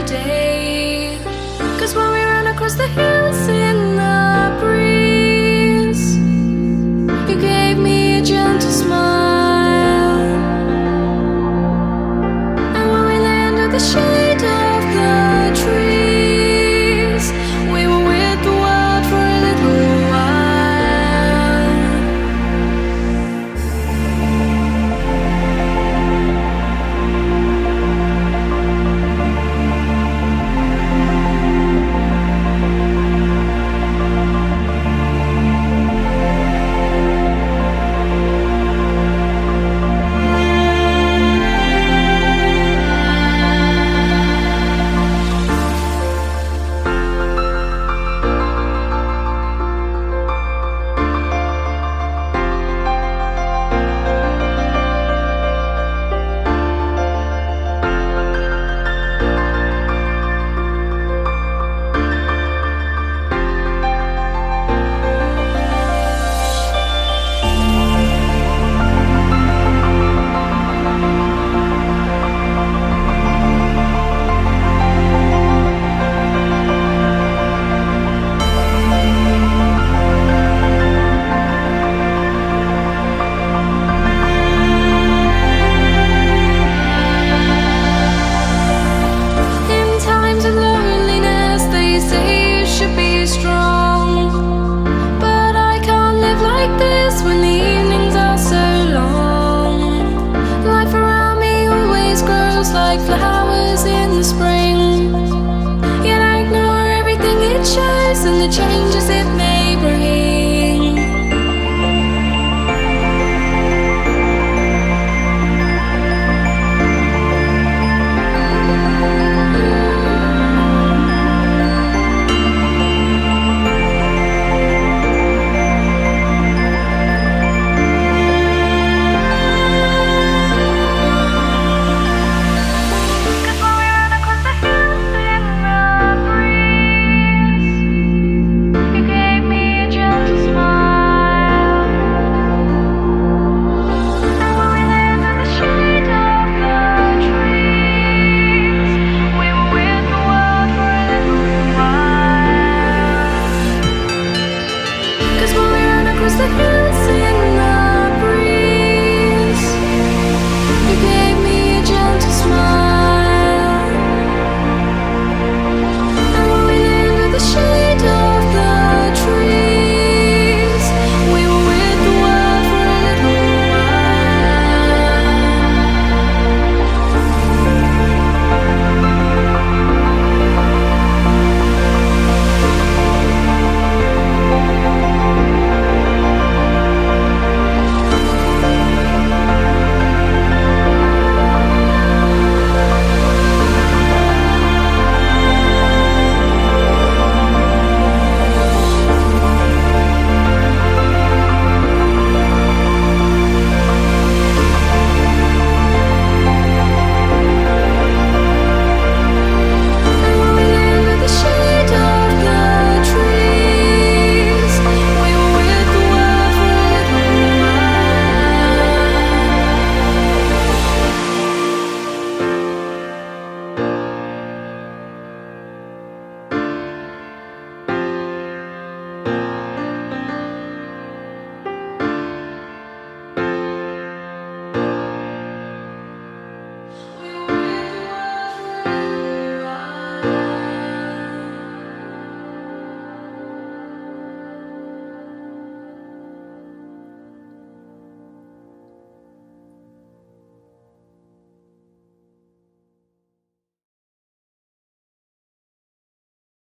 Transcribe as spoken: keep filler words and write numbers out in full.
day. 'Cause when we ran across the hills in the breeze, you gave me a gentle smile. And when we lay under the shade of the trees, we were with the world for a little while. When the evenings are so long, life around me always grows like flowers in the spring. Yet I ignore everything it shows and the changes it